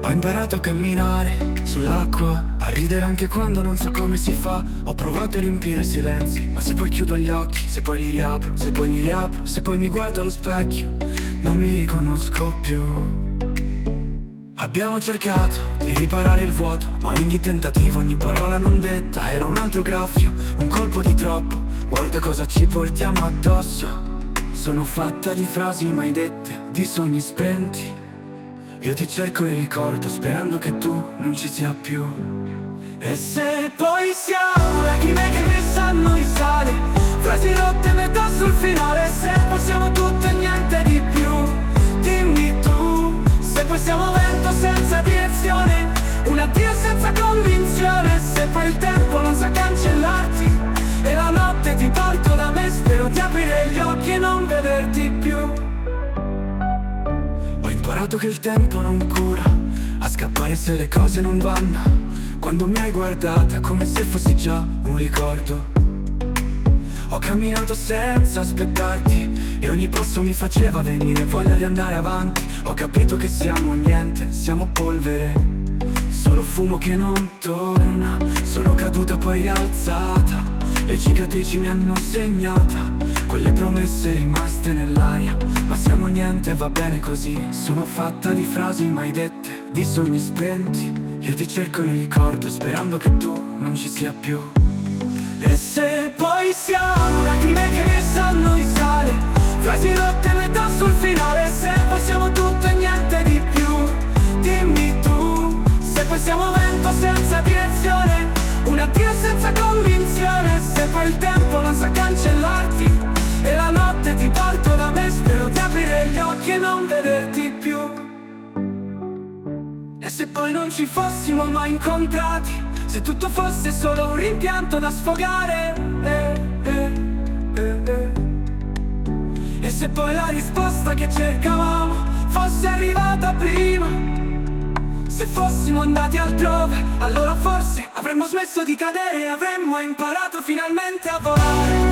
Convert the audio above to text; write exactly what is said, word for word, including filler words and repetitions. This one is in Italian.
Ho imparato a camminare sull'acqua, a ridere anche quando non so come si fa. Ho provato a riempire i silenzi, ma se poi chiudo gli occhi, se poi li riapro, se poi li riapro, se poi mi guardo allo specchio, non mi riconosco più. Abbiamo cercato di riparare il vuoto, ma ogni tentativo, ogni parola non detta era un altro graffio, un colpo di troppo. Guarda cosa ci portiamo addosso. Sono fatta di frasi mai dette, di sogni spenti. Io ti cerco e ricordo, sperando che tu non ci sia più. E se poi siamo lacrime che ne sanno di sale, frasi rotte metà sul finale. Se possiamo tutto e niente di più, dimmi tu. Se poi siamo vento senza direzione, un addio senza convinzione. Se poi il tempo non sa cancellarti e la notte ti porto da me, spero di aprire gli occhi e non vederti più. Ho imparato che il tempo non cura, a scappare se le cose non vanno, quando mi hai guardata come se fossi già un ricordo. Ho camminato senza aspettarti e ogni passo mi faceva venire voglia di andare avanti. Ho capito che siamo niente, siamo polvere, solo fumo che non torna. Sono caduta poi rialzata, le cicatrici mi hanno segnata, quelle promesse rimaste nell'aria. Ma siamo niente, va bene così. Sono fatta di frasi mai dette, di sogni spenti. Io ti cerco e ricordo, sperando che tu non ci sia più. E se poi siamo lacrime che ne sanno di sale, frasi rotte metà sul finale. Se possiamo tutto e niente di più, dimmi tu. Se poi siamo vento senza direzione, un addio senza convinzione. Se poi il tempo non sa cancellarti e la notte ti porto da me, spero di aprire gli occhi e non vederti più. E se poi non ci fossimo mai incontrati, se tutto fosse solo un rimpianto da sfogare, eh, eh, eh, eh. E se poi la risposta che cercavamo fosse arrivata prima, se fossimo andati altrove, allora forse avremmo smesso di cadere e avremmo imparato finalmente a volare.